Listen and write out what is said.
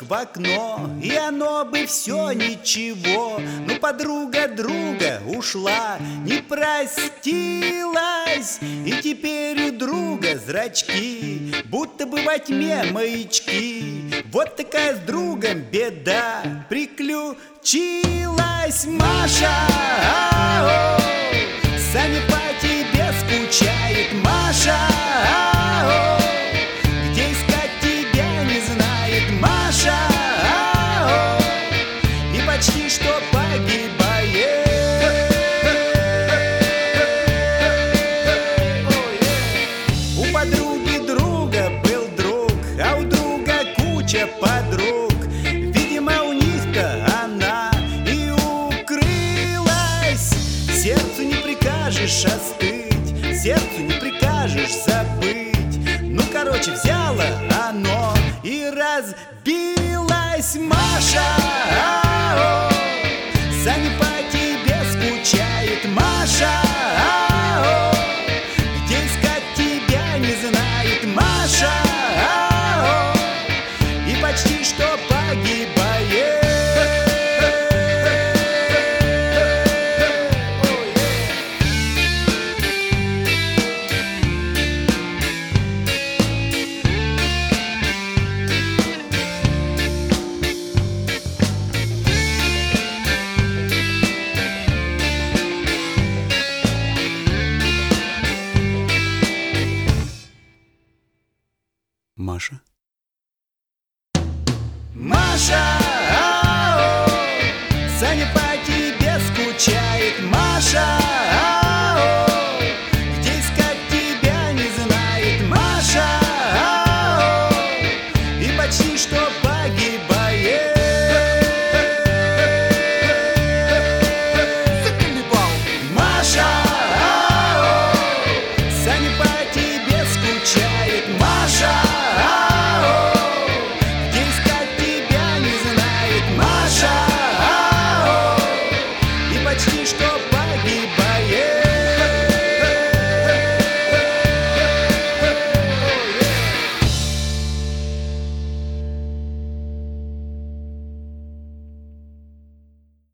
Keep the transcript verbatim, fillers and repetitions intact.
в окно, и оно бы все ничего. Но подруга друга ушла, не простилась, и теперь у друга зрачки будто бы во тьме маячки. Вот такая с другом беда приключилась. Маша, ау, Саня по тебе скучает. Маша, ау, где искать тебя не знает. Маша, ау, и почти что погибает. У подруги друга был друг, а у друга куча подруг. Видимо, у них-то она и укрылась. Сердцу не прикажешь остыть, сердцу не прикажешь забыть. Ну, короче, взяло оно и разбилось. Маша, ау, Саня по тебе скучает. Маша, ау, где искать тебя не знает. Маша, ау, и почти что погибает. Маша. Маша, ау, Саня по тебе скучает. Маша,